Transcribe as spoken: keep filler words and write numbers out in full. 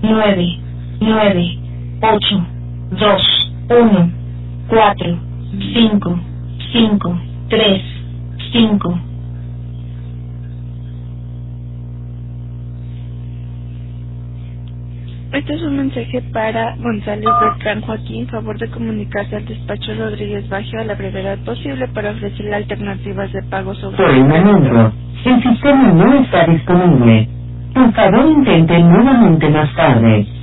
nueve, nueve, ocho, dos, uno, cuatro, cinco, cinco, tres, cinco. Este es un mensaje para González Bertrán Joaquín. Favor de comunicarse al despacho Rodríguez Baggio a la brevedad posible para ofrecerle alternativas de pago sobre... Por el momento, el sistema no está disponible. Por favor, intente nuevamente más tarde.